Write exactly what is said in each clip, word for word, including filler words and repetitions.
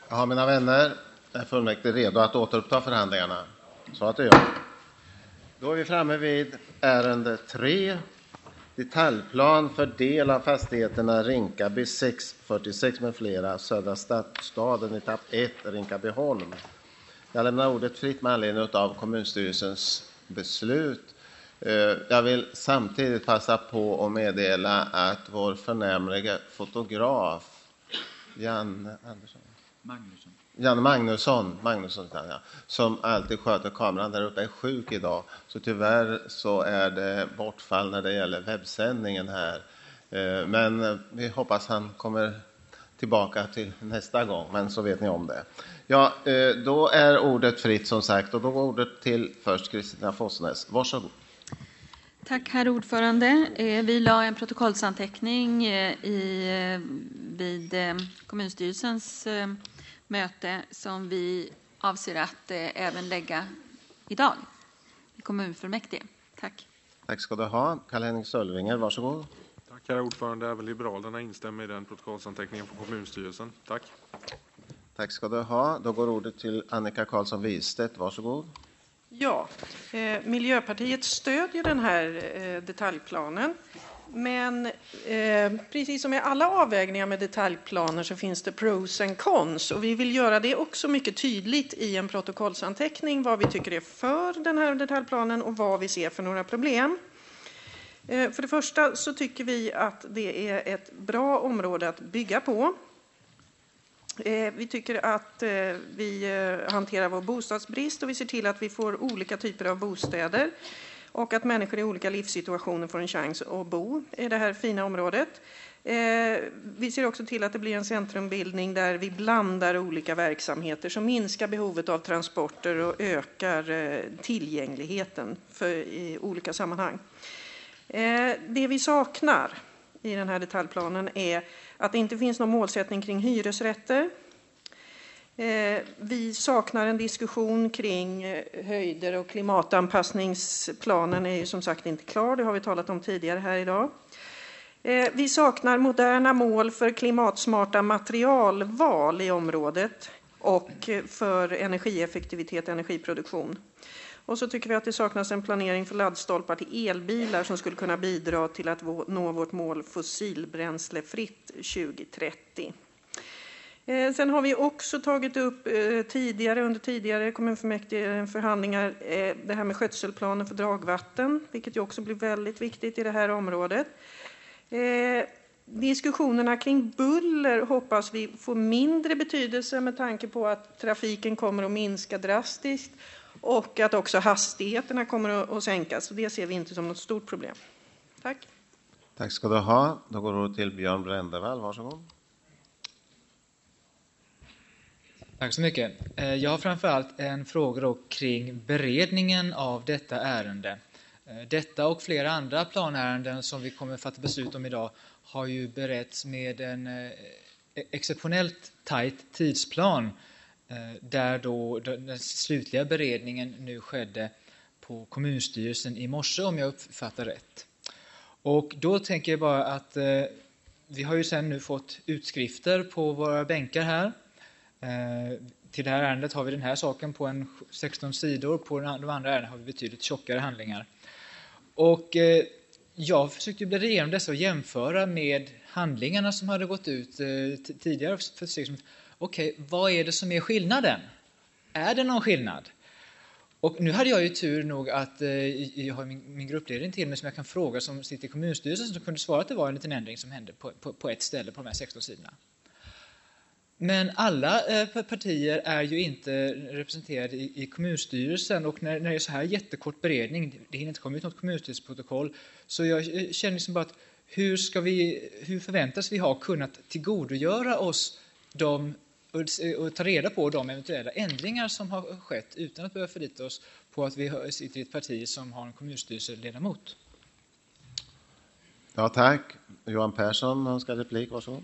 Ja, mina vänner, är fullmäktige redo att återuppta förhandlingarna? Så att det gör. Då är vi framme vid ärende tre. Detaljplan för del av fastigheterna Rinkaby sex fyrtiosex med flera, Södra Stadsstaden, etapp ett, Rinkabyholm. Jag lämnar ordet fritt med anledning av kommunstyrelsens beslut. Jag vill samtidigt passa på att meddela att vår förnämliga fotograf Jan Andersson Magnusson. Jan Magnusson, Magnusson ja, som alltid sköter kameran där uppe, är sjuk idag. Så tyvärr så är det bortfall när det gäller webbsändningen här. Men vi hoppas han kommer tillbaka till nästa gång, men så vet ni om det. Ja, då är ordet fritt som sagt, och då går ordet till först Kristina Fossnäs. Varsågod. Tack herr ordförande. Vi la en protokollsanteckning i, vid kommunstyrelsens möte som vi avser att även lägga idag i kommunfullmäktige. Tack. Tack ska du ha. Karl-Henrik Sölvinger, varsågod. Tack herr ordförande. Även Liberalerna instämmer i den protokollsanteckningen från kommunstyrelsen. Tack. Tack ska du ha. Då går ordet till Annika Karlsson-Wistedt. Varsågod. Ja, eh, Miljöpartiet stödjer den här eh, detaljplanen. Men eh, precis som i alla avvägningar med detaljplaner så finns det pros and cons. Och vi vill göra det också mycket tydligt i en protokollsanteckning vad vi tycker är för den här detaljplanen och vad vi ser för några problem. Eh, för det första så tycker vi att det är ett bra område att bygga på. Eh, vi tycker att eh, vi eh, hanterar vår bostadsbrist och vi ser till att vi får olika typer av bostäder. Och att människor i olika livssituationer får en chans att bo i det här fina området. Eh, vi ser också till att det blir en centrumbildning där vi blandar olika verksamheter som minskar behovet av transporter och ökar eh, tillgängligheten för, i olika sammanhang. Eh, det vi saknar i den här detaljplanen är att det inte finns någon målsättning kring hyresrätter. Vi saknar en diskussion kring höjder och klimatanpassningsplanen är ju som sagt inte klar. Det har vi talat om tidigare här idag. Vi saknar moderna mål för klimatsmarta materialval i området och för energieffektivitet och energiproduktion. Och så tycker vi att det saknas en planering för laddstolpar till elbilar som skulle kunna bidra till att nå vårt mål fossilbränslefritt tjugo trettio. Sen har vi också tagit upp tidigare under tidigare kommunfullmäktige förhandlingar det här med skötselplaner för dragvatten, vilket ju också blir väldigt viktigt i det här området. Diskussionerna kring buller hoppas vi får mindre betydelse med tanke på att trafiken kommer att minska drastiskt och att också hastigheterna kommer att sänkas. Så det ser vi inte som något stort problem. Tack. Tack ska du ha. Då går det till Björn Brändevall. Varsågod. Tack så mycket. Jag har framförallt en fråga då kring beredningen av detta ärende. Detta och flera andra planärenden som vi kommer att fatta beslut om idag har ju beretts med en exceptionellt tajt tidsplan där då den slutliga beredningen nu skedde på kommunstyrelsen i morse om jag uppfattar rätt. Och då tänker jag bara att vi har ju sedan nu fått utskrifter på våra bänkar här. Eh, till det här ärendet har vi den här saken på en sexton sidor, på de andra ärendena har vi betydligt tjockare handlingar. Och eh, jag försökte bläddra igenom dessa och jämföra med handlingarna som hade gått ut eh, t- tidigare för att se okej, okay, vad är det som är skillnaden? Är det någon skillnad? Och nu hade jag ju tur nog att eh, jag har min, min gruppledning till mig som jag kan fråga som sitter i kommunstyrelsen som kunde svara att det var en liten ändring som hände på, på, på ett ställe på de här sexton sidorna. Men alla partier är ju inte representerade i, i kommunstyrelsen och när, när det är så här jättekort beredning, det hinner inte komma ut något kommunstyrelseprotokoll, så jag känner liksom bara att hur, ska vi, hur förväntas vi ha kunnat tillgodogöra oss de, och, och ta reda på de eventuella ändringar som har skett utan att behöva förlita oss på att vi sitter i ett parti som har en kommunstyrelseledamot. Ja, tack. Johan Persson önskar replik, varsågod.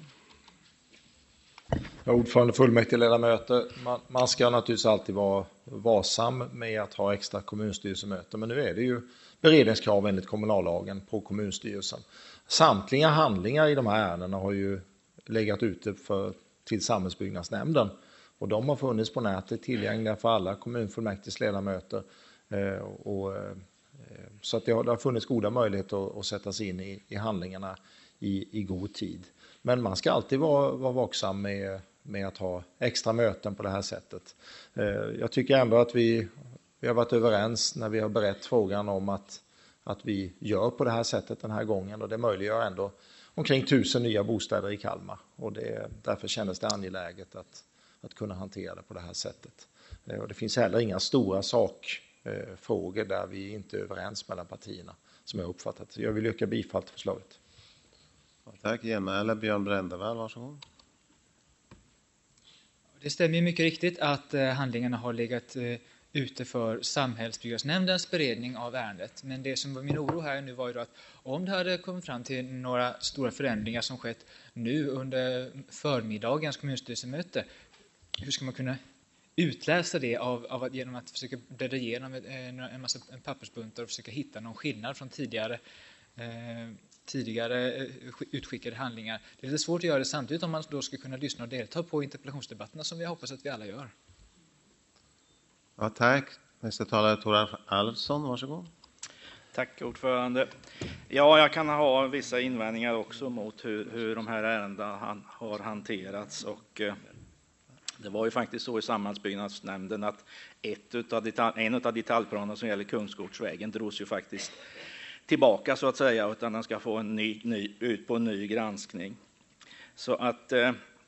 Ja, ordförande fullmäktige ledamöter, man, man ska naturligtvis alltid vara varsam med att ha extra kommunstyrelsemöten, men nu är det ju beredningskrav enligt kommunallagen på kommunstyrelsen. Samtliga handlingar i de här ärendena har ju legat ute för, till samhällsbyggnadsnämnden Och de har funnits på nätet, tillgängliga för alla kommunfullmäktiges ledamöter. Och, så att det har, det har funnits goda möjligheter att, att sätta sig in i, i handlingarna i, i god tid. Men man ska alltid vara, vara vaksam med, med att ha extra möten på det här sättet. Jag tycker ändå att vi, vi har varit överens när vi har berett frågan om att, att vi gör på det här sättet den här gången. Och det möjliggör ändå omkring tusen nya bostäder i Kalmar. Och det, därför kändes det angeläget att, att kunna hantera det på det här sättet. Och det finns heller inga stora sakfrågor där vi inte är överens mellan partierna som jag uppfattat. Jag vill yrka bifall till förslaget. Tack. Genmäle Björn Brändevall, varsågod. Det stämmer mycket riktigt att handlingarna har legat ute för Samhällsbyggnadsnämndens beredning av ärendet. Men det som var min oro här nu var ju då att om det hade kommit fram till några stora förändringar som skett nu under förmiddagens kommunstyrelsemöte, hur ska man kunna utläsa det av, av genom att försöka bläddra igenom en, en massa pappersbuntar och försöka hitta någon skillnad från tidigare eh, tidigare utskickade handlingar. Det är lite svårt att göra det samtidigt om man då ska kunna lyssna och delta på interpellationsdebatterna som vi hoppas att vi alla gör. Ja, tack. Nästa talare Tor Alfsson, varsågod. Tack ordförande. Ja, jag kan ha vissa invändningar också mot hur, hur de här ärendena har hanterats. Och, eh, det var ju faktiskt så i Samhällsbyggnadsnämnden att ett utav detalj, en av detaljplanerna som gäller Kungsgårdsvägen drogs ju faktiskt tillbaka så att säga, utan den ska få en ny, ny, ut på en ny granskning. Så att eh,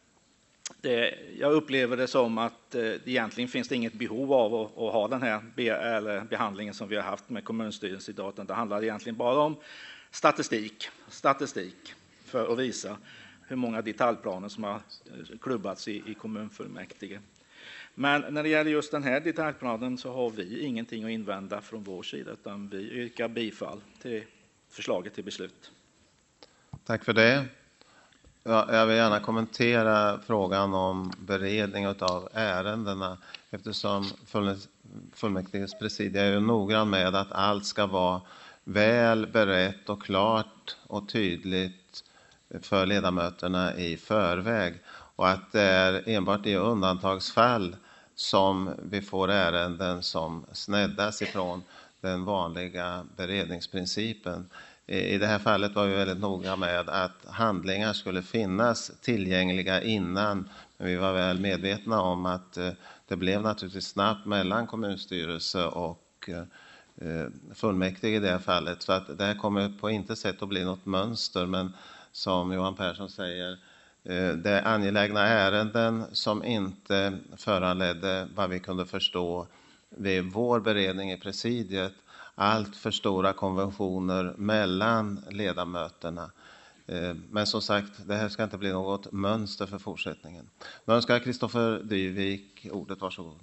det, jag upplever det som att eh, egentligen finns det inget behov av att, att ha den här be, eller behandlingen som vi har haft med kommunstyrelsen idag, utan det handlar egentligen bara om statistik, statistik för att visa hur många detaljplaner som har klubbats i, i kommunfullmäktige. Men när det gäller just den här detaljplanen så har vi ingenting att invända från vår sida, utan vi yrkar bifall till förslaget till beslut. Tack för det. Jag vill gärna kommentera frågan om beredning av ärendena, eftersom fullmäktiges presidium är noggrann med att allt ska vara väl berett och klart och tydligt för ledamöterna i förväg, och att det är enbart i undantagsfall som vi får ärenden som sneddas ifrån den vanliga beredningsprincipen. I det här fallet var vi väldigt noga med att handlingar skulle finnas tillgängliga innan, men vi var väl medvetna om att det blev naturligtvis snabbt mellan kommunstyrelse och fullmäktige i det här fallet. Så att det här kommer på inte sätt att bli något mönster, men som Johan Persson säger, det är angelägna ärenden som inte föranledde vad vi kunde förstå vid vår beredning i presidiet allt för stora konventioner mellan ledamöterna. Men som sagt, det här ska inte bli något mönster för fortsättningen. Nu önskar Kristoffer Dyvik ordet, varsågod.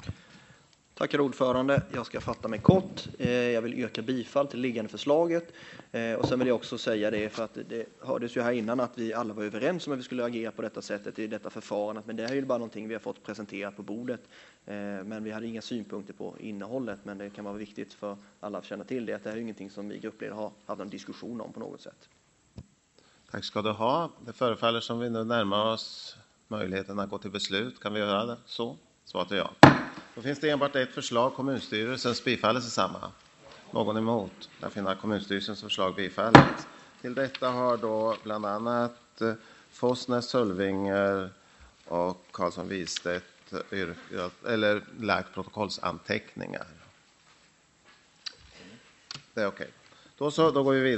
Tack herr ordförande. Jag ska fatta mig kort. Jag vill yrka bifall till liggande förslaget. Och sen vill jag också säga det, för att det hördes ju här innan att vi alla var överens om att vi skulle agera på detta sättet i detta förfarandet. Men det här är ju bara någonting vi har fått presenterat på bordet. Men vi hade inga synpunkter på innehållet. Men det kan vara viktigt för alla att känna till det, att det här är ingenting som vi gruppledare har haft en diskussion om på något sätt. Tack ska du ha. Det förefaller som vi nu närmar oss möjligheten att gå till beslut. Kan vi göra det så? Svaret är ja. Då finns det enbart ett förslag, kommunstyrelsens bifallelse samma. Någon emot? Där finner kommunstyrelsens förslag bifallet. Till detta har då bland annat Fossnäs, Sölvinger och Karlsson Wistedt yrkat, eller lagt protokollsanteckningar. Det är okej. Okay. Då så, då går vi vidare.